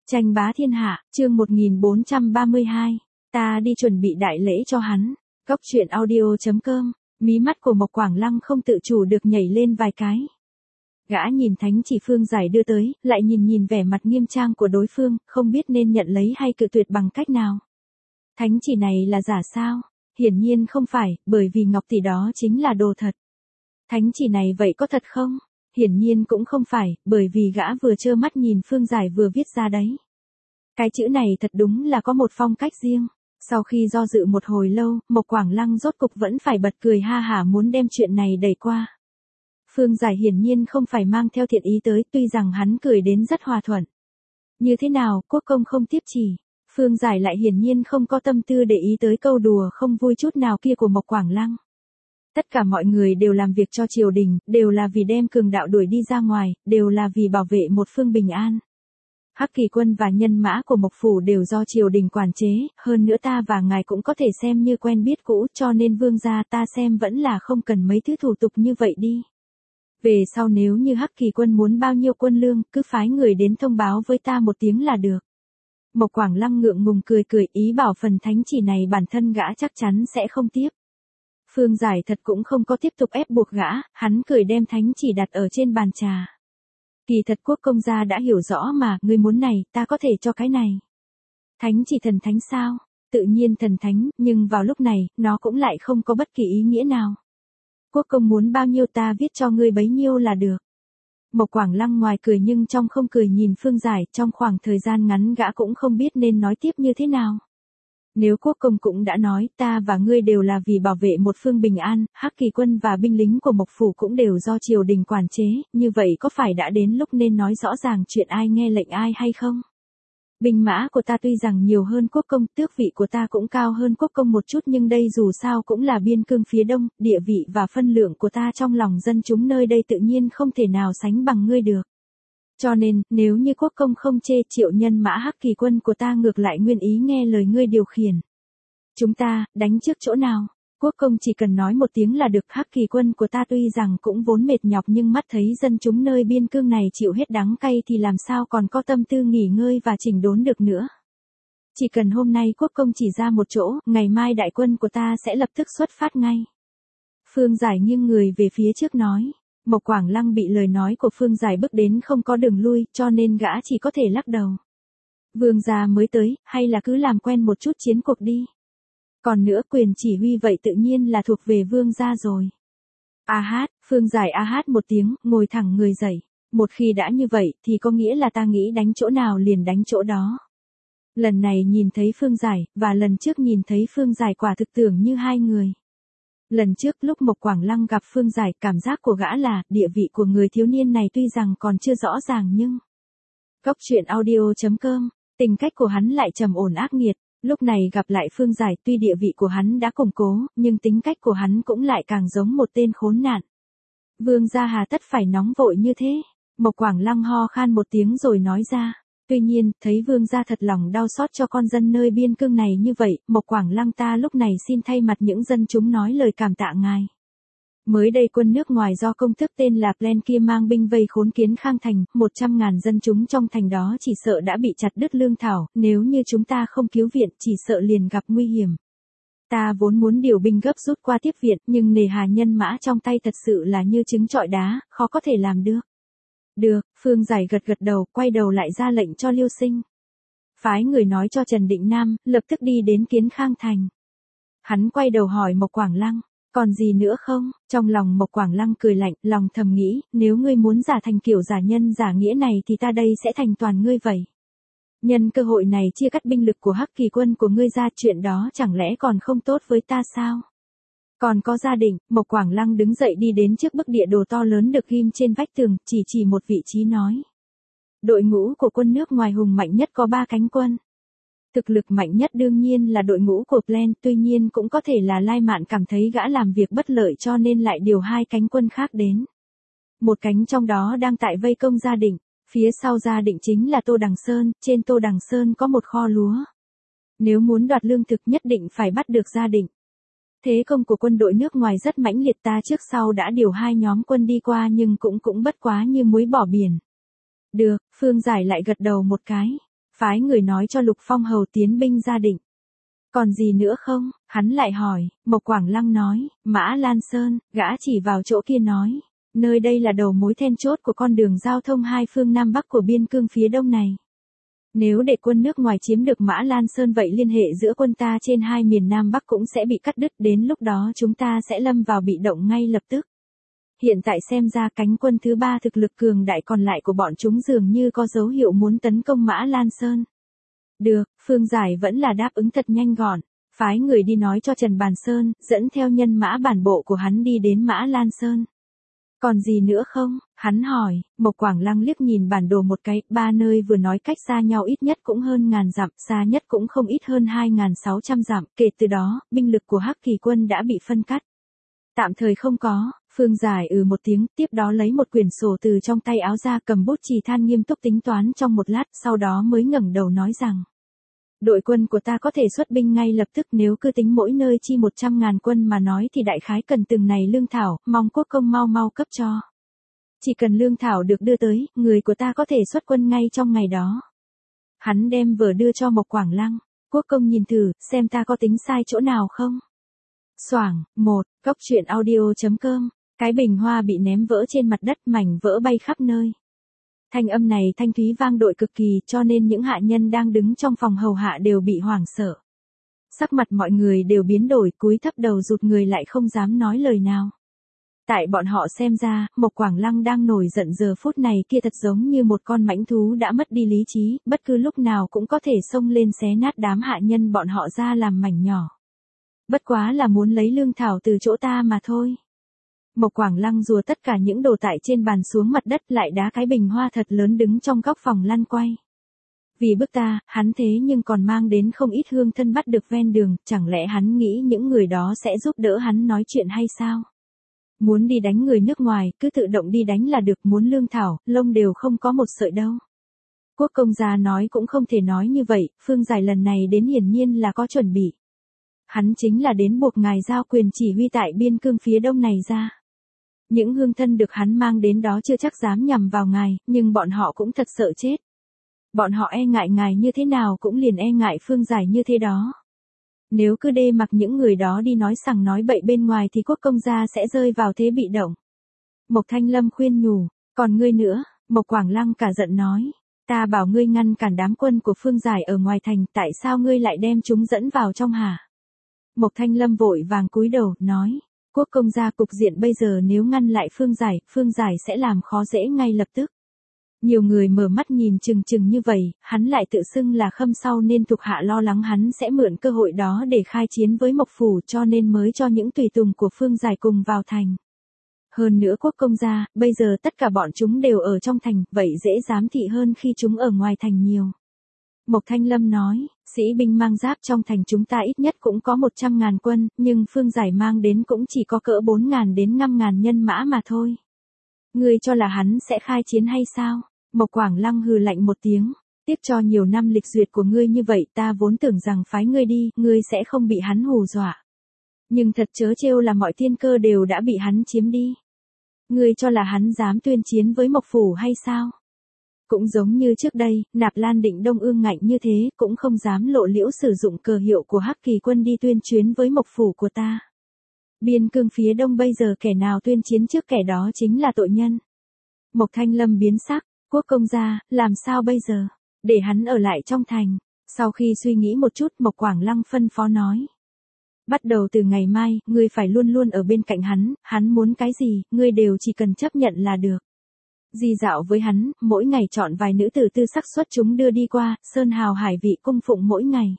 Tranh bá thiên hạ, chương 1432. Ta đi chuẩn bị đại lễ cho hắn. Góc truyện audio.com. Mí mắt của Mộc Quảng Lăng không tự chủ được nhảy lên vài cái. Gã nhìn thánh chỉ Phương Giải đưa tới, lại nhìn vẻ mặt nghiêm trang của đối phương, không biết nên nhận lấy hay cự tuyệt bằng cách nào. Thánh chỉ này là giả sao? Hiển nhiên không phải, bởi vì ngọc tỷ đó chính là đồ thật. Thánh chỉ này vậy có thật không? Hiển nhiên cũng không phải, bởi vì gã vừa trơ mắt nhìn Phương Giải vừa viết ra đấy. Cái chữ này thật đúng là có một phong cách riêng. Sau khi do dự một hồi lâu, Mộc Quảng Lăng rốt cục vẫn phải bật cười ha hả muốn đem chuyện này đẩy qua. Phương Giải hiển nhiên không phải mang theo thiện ý tới, tuy rằng hắn cười đến rất hòa thuận. Như thế nào, quốc công không tiếp chỉ. Phương Giải lại hiển nhiên không có tâm tư để ý tới câu đùa không vui chút nào kia của Mộc Quảng Lăng. Tất cả mọi người đều làm việc cho triều đình, đều là vì đem cường đạo đuổi đi ra ngoài, đều là vì bảo vệ một phương bình an. Hắc Kỳ quân và nhân mã của Mộc phủ đều do triều đình quản chế, hơn nữa ta và ngài cũng có thể xem như quen biết cũ, cho nên vương gia ta xem vẫn là không cần mấy thứ thủ tục như vậy đi. Về sau nếu như Hắc Kỳ quân muốn bao nhiêu quân lương, cứ phái người đến thông báo với ta một tiếng là được. Mộc Quảng Lăng ngượng ngùng cười ý bảo phần thánh chỉ này bản thân gã chắc chắn sẽ không tiếp. Phương Giải thật cũng không có tiếp tục ép buộc gã, hắn cười đem thánh chỉ đặt ở trên bàn trà. Kỳ thật quốc công gia đã hiểu rõ mà, ngươi muốn này, ta có thể cho cái này. Thánh chỉ thần thánh sao? Tự nhiên thần thánh, nhưng vào lúc này, nó cũng lại không có bất kỳ ý nghĩa nào. Quốc công muốn bao nhiêu ta viết cho ngươi bấy nhiêu là được. Mộc Quảng Lăng ngoài cười nhưng trong không cười nhìn Phương Giải, trong khoảng thời gian ngắn gã cũng không biết nên nói tiếp như thế nào. Nếu quốc công cũng đã nói, ta và ngươi đều là vì bảo vệ một phương bình an, Hắc Kỳ quân và binh lính của Mộc phủ cũng đều do triều đình quản chế, như vậy có phải đã đến lúc nên nói rõ ràng chuyện ai nghe lệnh ai hay không? Binh mã của ta tuy rằng nhiều hơn quốc công, tước vị của ta cũng cao hơn quốc công một chút, nhưng đây dù sao cũng là biên cương phía đông, địa vị và phân lượng của ta trong lòng dân chúng nơi đây tự nhiên không thể nào sánh bằng ngươi được. Cho nên, nếu như quốc công không chê, triệu nhân mã Hắc Kỳ quân của ta ngược lại nguyên ý nghe lời ngươi điều khiển. Chúng ta, đánh trước chỗ nào? Quốc công chỉ cần nói một tiếng là được. Hắc Kỳ quân của ta tuy rằng cũng vốn mệt nhọc nhưng mắt thấy dân chúng nơi biên cương này chịu hết đắng cay thì làm sao còn có tâm tư nghỉ ngơi và chỉnh đốn được nữa. Chỉ cần hôm nay quốc công chỉ ra một chỗ, ngày mai đại quân của ta sẽ lập tức xuất phát ngay. Phương Giải nghiêng người về phía trước nói. Mộc Quảng Lăng bị lời nói của Phương Giải bức đến không có đường lui, cho nên gã chỉ có thể lắc đầu. Vương gia mới tới, hay là cứ làm quen một chút chiến cuộc đi. Còn nữa quyền chỉ huy vậy tự nhiên là thuộc về vương gia rồi. A hát, Phương Giải a hát một tiếng, ngồi thẳng người dậy. Một khi đã như vậy thì có nghĩa là ta nghĩ đánh chỗ nào liền đánh chỗ đó. Lần này nhìn thấy Phương Giải, và lần trước nhìn thấy Phương Giải quả thực tưởng như hai người. Lần trước lúc Mộc Quảng Lăng gặp Phương Giải, cảm giác của gã là, địa vị của người thiếu niên này tuy rằng còn chưa rõ ràng nhưng... Góc truyện audio.com, tính cách của hắn lại trầm ổn ác nghiệt, lúc này gặp lại Phương Giải tuy địa vị của hắn đã củng cố, nhưng tính cách của hắn cũng lại càng giống một tên khốn nạn. Vương gia hà tất phải nóng vội như thế, Mộc Quảng Lăng ho khan một tiếng rồi nói ra. Tuy nhiên, thấy vương gia thật lòng đau xót cho con dân nơi biên cương này như vậy, Mộc Quảng Lăng ta lúc này xin thay mặt những dân chúng nói lời cảm tạ ngài. Mới đây quân nước ngoài do công tước tên là Plen kia mang binh vây khốn Kiến Khang thành, 100.000 dân chúng trong thành đó chỉ sợ đã bị chặt đứt lương thảo, nếu như chúng ta không cứu viện chỉ sợ liền gặp nguy hiểm. Ta vốn muốn điều binh gấp rút qua tiếp viện, nhưng nề hà nhân mã trong tay thật sự là như trứng trọi đá, khó có thể làm được. Được, Phương Giải gật đầu, quay đầu lại ra lệnh cho Liêu Sinh. Phái người nói cho Trần Định Nam, lập tức đi đến Kiến Khang thành. Hắn quay đầu hỏi Mộc Quảng Lăng, còn gì nữa không? Trong lòng Mộc Quảng Lăng cười lạnh, lòng thầm nghĩ, nếu ngươi muốn giả thành kiểu giả nhân giả nghĩa này thì ta đây sẽ thành toàn ngươi vậy. Nhân cơ hội này chia cắt binh lực của Hắc Kỳ quân của ngươi ra, chuyện đó chẳng lẽ còn không tốt với ta sao? Còn có gia đình, Mộc Quảng Lăng đứng dậy đi đến trước bức địa đồ to lớn được ghim trên vách tường, chỉ một vị trí nói. Đội ngũ của quân nước ngoài hùng mạnh nhất có 3 cánh quân. Thực lực mạnh nhất đương nhiên là đội ngũ của Plen, tuy nhiên cũng có thể là Lai Mạn cảm thấy gã làm việc bất lợi cho nên lại điều 2 cánh quân khác đến. Một cánh trong đó đang tại vây công Gia Định, phía sau Gia Định chính là Tô Đằng Sơn, trên Tô Đằng Sơn có một kho lúa. Nếu muốn đoạt lương thực nhất định phải bắt được Gia Định. Thế công của quân đội nước ngoài rất mãnh liệt, ta trước sau đã điều 2 nhóm quân đi qua nhưng cũng bất quá như muối bỏ biển. Được, Phương Giải lại gật đầu một cái. phái người nói cho Lục Phong Hầu tiến binh ra định. Còn gì nữa không? Hắn lại hỏi, Mộc Quảng Lăng nói, Mã Lan Sơn, gã chỉ vào chỗ kia nói. Nơi đây là đầu mối then chốt của con đường giao thông hai phương Nam Bắc của biên cương phía đông này. Nếu để quân nước ngoài chiếm được Mã Lan Sơn vậy liên hệ giữa quân ta trên hai miền Nam Bắc cũng sẽ bị cắt đứt, đến lúc đó chúng ta sẽ lâm vào bị động ngay lập tức. Hiện tại xem ra cánh quân thứ ba thực lực cường đại còn lại của bọn chúng dường như có dấu hiệu muốn tấn công Mã Lan Sơn. Được, Phương Giải vẫn là đáp ứng thật nhanh gọn, phái người đi nói cho Trần Bàn Sơn, dẫn theo nhân mã bản bộ của hắn đi đến Mã Lan Sơn. Còn gì nữa không? Hắn hỏi. Mộc Quảng Lăng liếc nhìn bản đồ một cái, ba nơi vừa nói cách xa nhau ít nhất cũng hơn 1000 dặm, xa nhất cũng không ít hơn 2600 dặm, kể từ đó, binh lực của Hắc Kỳ quân đã bị phân cắt. Tạm thời không có. Phương Giải một tiếng, tiếp đó lấy một quyển sổ từ trong tay áo ra, cầm bút chì than nghiêm túc tính toán trong một lát, sau đó mới ngẩng đầu nói rằng: đội quân của ta có thể xuất binh ngay lập tức, nếu cứ tính mỗi nơi chi 100.000 quân mà nói thì đại khái cần từng này lương thảo, mong quốc công mau mau cấp cho. Chỉ cần lương thảo được đưa tới, người của ta có thể xuất quân ngay trong ngày đó. Hắn đem vở đưa cho Mộc Quảng Lăng. Quốc công nhìn thử, xem ta có tính sai chỗ nào không? Xoảng, Cóc truyện audio.com. Cái bình hoa bị ném vỡ trên mặt đất, mảnh vỡ bay khắp nơi. Thanh âm này thanh thúy vang dội cực kỳ, cho nên những hạ nhân đang đứng trong phòng hầu hạ đều bị hoảng sợ. Sắc mặt mọi người đều biến đổi, cúi thấp đầu rụt người lại không dám nói lời nào. Tại bọn họ xem ra, Mộc Quảng Lăng đang nổi giận giờ phút này kia thật giống như một con mãnh thú đã mất đi lý trí, bất cứ lúc nào cũng có thể xông lên xé nát đám hạ nhân bọn họ ra làm mảnh nhỏ. Bất quá là muốn lấy lương thảo từ chỗ ta mà thôi. Mộc Quảng Lăng rùa tất cả những đồ tại trên bàn xuống mặt đất, lại đá cái bình hoa thật lớn đứng trong góc phòng lăn quay. Vì bức ta, hắn thế nhưng còn mang đến không ít hương thân bắt được ven đường, chẳng lẽ hắn nghĩ những người đó sẽ giúp đỡ hắn nói chuyện hay sao? Muốn đi đánh người nước ngoài, cứ tự động đi đánh là được, muốn lương thảo, lông đều không có một sợi đâu. Quốc công gia nói cũng không thể nói như vậy, Phương Giải lần này đến hiển nhiên là có chuẩn bị. Hắn chính là đến buộc ngài giao quyền chỉ huy tại biên cương phía đông này ra. Những hương thân được hắn mang đến đó chưa chắc dám nhằm vào ngài, nhưng bọn họ cũng thật sợ chết. Bọn họ e ngại ngài như thế nào cũng liền e ngại Phương Giải như thế đó. Nếu cứ để mặc những người đó đi nói sằng nói bậy bên ngoài thì quốc công gia sẽ rơi vào thế bị động. Mộc Thanh Lâm khuyên nhủ, còn ngươi nữa, Mộc Quảng Lăng cả giận nói. Ta bảo ngươi ngăn cản đám quân của Phương Giải ở ngoài thành, tại sao ngươi lại đem chúng dẫn vào trong hả? Mộc Thanh Lâm vội vàng cúi đầu, nói. Quốc công gia, cục diện bây giờ nếu ngăn lại Phương Giải sẽ làm khó dễ ngay lập tức. Nhiều người mở mắt nhìn chừng chừng như vậy, hắn lại tự xưng là Khâm sau nên thuộc hạ lo lắng hắn sẽ mượn cơ hội đó để khai chiến với Mộc Phủ, cho nên mới cho những tùy tùng của Phương Giải cùng vào thành. Hơn nữa quốc công gia, bây giờ tất cả bọn chúng đều ở trong thành, vậy dễ giám thị hơn khi chúng ở ngoài thành nhiều. Mộc Thanh Lâm nói, sĩ binh mang giáp trong thành chúng ta ít nhất cũng có 100.000 quân, nhưng Phương Giải mang đến cũng chỉ có cỡ 4.000 đến 5.000 nhân mã mà thôi. Ngươi cho là hắn sẽ khai chiến hay sao? Mộc Quảng Lăng hừ lạnh một tiếng, tiếc cho nhiều năm lịch duyệt của ngươi như vậy, ta vốn tưởng rằng phái ngươi đi, ngươi sẽ không bị hắn hù dọa. Nhưng thật trớ trêu là mọi thiên cơ đều đã bị hắn chiếm đi. Ngươi cho là hắn dám tuyên chiến với Mộc Phủ hay sao? Cũng giống như trước đây, Nạp Lan Định Đông ương ngạnh như thế, cũng không dám lộ liễu sử dụng cờ hiệu của Hắc Kỳ quân đi tuyên chiến với Mộc Phủ của ta. Biên cương phía đông bây giờ kẻ nào tuyên chiến trước kẻ đó chính là tội nhân. Mộc Thanh Lâm biến sắc, quốc công gia, làm sao bây giờ? Để hắn ở lại trong thành. Sau khi suy nghĩ một chút, Mộc Quảng Lăng phân phó nói. Bắt đầu từ ngày mai, ngươi phải luôn luôn ở bên cạnh hắn muốn cái gì, ngươi đều chỉ cần chấp nhận là được. Di dạo với hắn, mỗi ngày chọn vài nữ tử tư sắc xuất chúng đưa đi qua, sơn hào hải vị cung phụng mỗi ngày.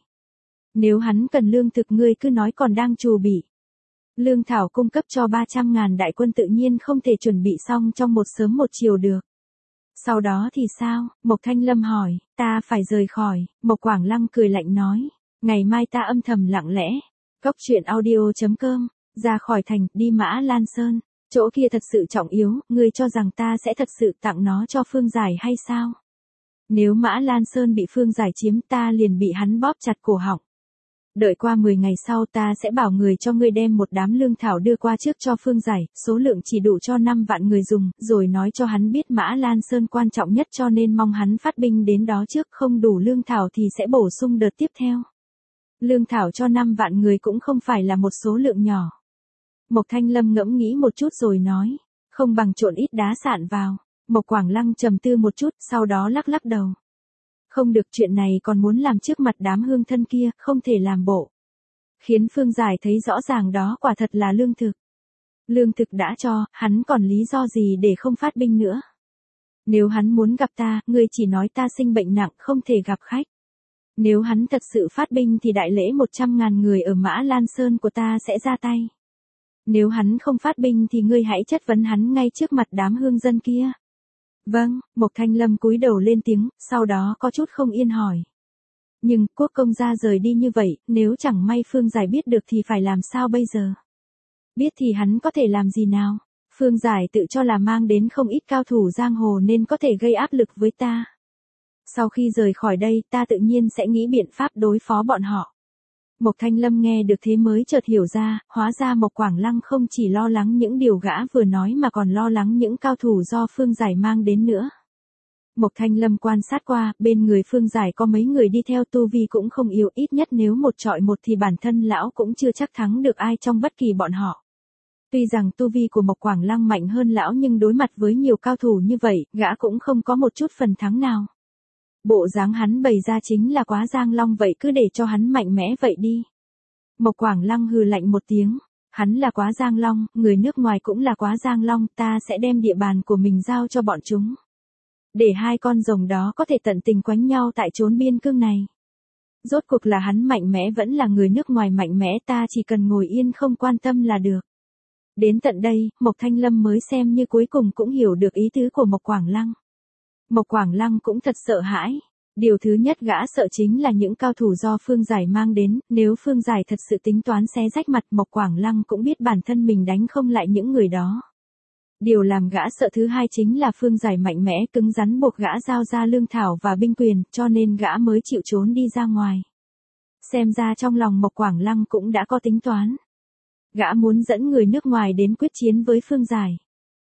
Nếu hắn cần lương thực ngươi cứ nói còn đang trù bị. Lương thảo cung cấp cho 300.000 đại quân tự nhiên không thể chuẩn bị xong trong một sớm một chiều được. Sau đó thì sao? Mộc Thanh Lâm hỏi, ta phải rời khỏi. Mộc Quảng Lăng cười lạnh nói, ngày mai ta âm thầm lặng lẽ. Cóc truyện audio.com, ra khỏi thành, đi Mã Lan Sơn. Chỗ kia thật sự trọng yếu, ngươi cho rằng ta sẽ thật sự tặng nó cho Phương Giải hay sao? Nếu Mã Lan Sơn bị Phương Giải chiếm ta liền bị hắn bóp chặt cổ họng. Đợi qua 10 ngày sau ta sẽ bảo người cho ngươi đem một đám lương thảo đưa qua trước cho Phương Giải, số lượng chỉ đủ cho 5 vạn người dùng, rồi nói cho hắn biết Mã Lan Sơn quan trọng nhất cho nên mong hắn phát binh đến đó trước, không đủ lương thảo thì sẽ bổ sung đợt tiếp theo. Lương thảo cho 5 vạn người cũng không phải là một số lượng nhỏ. Mộc Thanh Lâm ngẫm nghĩ một chút rồi nói, không bằng trộn ít đá sạn vào. Mộc Quảng Lăng trầm tư một chút, sau đó lắc lắc đầu. Không được, chuyện này còn muốn làm trước mặt đám hương thân kia, không thể làm bộ. Khiến Phương Giải thấy rõ ràng đó quả thật là lương thực. Lương thực đã cho, hắn còn lý do gì để không phát binh nữa. Nếu hắn muốn gặp ta, ngươi chỉ nói ta sinh bệnh nặng không thể gặp khách. Nếu hắn thật sự phát binh thì đại lễ 100.000 người ở Mã Lan Sơn của ta sẽ ra tay. Nếu hắn không phát binh thì ngươi hãy chất vấn hắn ngay trước mặt đám hương dân kia. Vâng, Mộc Thanh Lâm cúi đầu lên tiếng, sau đó có chút không yên hỏi. Nhưng, Quốc công gia rời đi như vậy, nếu chẳng may Phương Giải biết được thì phải làm sao bây giờ? Biết thì hắn có thể làm gì nào? Phương Giải tự cho là mang đến không ít cao thủ giang hồ nên có thể gây áp lực với ta. Sau khi rời khỏi đây ta tự nhiên sẽ nghĩ biện pháp đối phó bọn họ. Mộc Thanh Lâm nghe được thế mới chợt hiểu ra, hóa ra Mộc Quảng Lăng không chỉ lo lắng những điều gã vừa nói mà còn lo lắng những cao thủ do Phương Giải mang đến nữa. Mộc Thanh Lâm quan sát qua, bên người Phương Giải có mấy người đi theo, tu vi cũng không yếu, ít nhất nếu một trọi một thì bản thân lão cũng chưa chắc thắng được ai trong bất kỳ bọn họ. Tuy rằng tu vi của Mộc Quảng Lăng mạnh hơn lão nhưng đối mặt với nhiều cao thủ như vậy, gã cũng không có một chút phần thắng nào. Bộ dáng hắn bày ra chính là quá giang long vậy, cứ để cho hắn mạnh mẽ vậy đi. Mộc Quảng Lăng hừ lạnh một tiếng, hắn là quá giang long, người nước ngoài cũng là quá giang long, ta sẽ đem địa bàn của mình giao cho bọn chúng. Để hai con rồng đó có thể tận tình quánh nhau tại chốn biên cương này. Rốt cuộc là hắn mạnh mẽ vẫn là người nước ngoài mạnh mẽ, ta chỉ cần ngồi yên không quan tâm là được. Đến tận đây, Mộc Thanh Lâm mới xem như cuối cùng cũng hiểu được ý tứ của Mộc Quảng Lăng. Mộc Quảng Lăng cũng thật sợ hãi. Điều thứ nhất gã sợ chính là những cao thủ do Phương Giải mang đến, nếu Phương Giải thật sự tính toán xé rách mặt, Mộc Quảng Lăng cũng biết bản thân mình đánh không lại những người đó. Điều làm gã sợ thứ hai chính là Phương Giải mạnh mẽ cứng rắn buộc gã giao ra lương thảo và binh quyền, cho nên gã mới chịu trốn đi ra ngoài. Xem ra trong lòng Mộc Quảng Lăng cũng đã có tính toán. Gã muốn dẫn người nước ngoài đến quyết chiến với Phương Giải.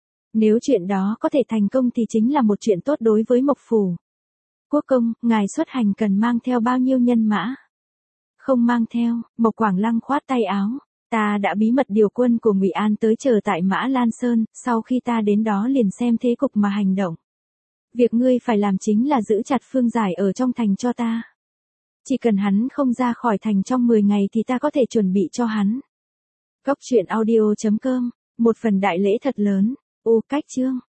Nếu chuyện đó có thể thành công thì chính là một chuyện tốt đối với Mộc Phủ. Quốc công, ngài xuất hành cần mang theo bao nhiêu nhân mã? Không mang theo, Mộc Quảng Lăng khoát tay áo. Ta đã bí mật điều quân của Ngụy An tới chờ tại Mã Lan Sơn, sau khi ta đến đó liền xem thế cục mà hành động. Việc ngươi phải làm chính là giữ chặt Phương Giải ở trong thành cho ta. Chỉ cần hắn không ra khỏi thành trong 10 ngày thì ta có thể chuẩn bị cho hắn. Cốc truyện audio.com, một phần đại lễ thật lớn. Cách chương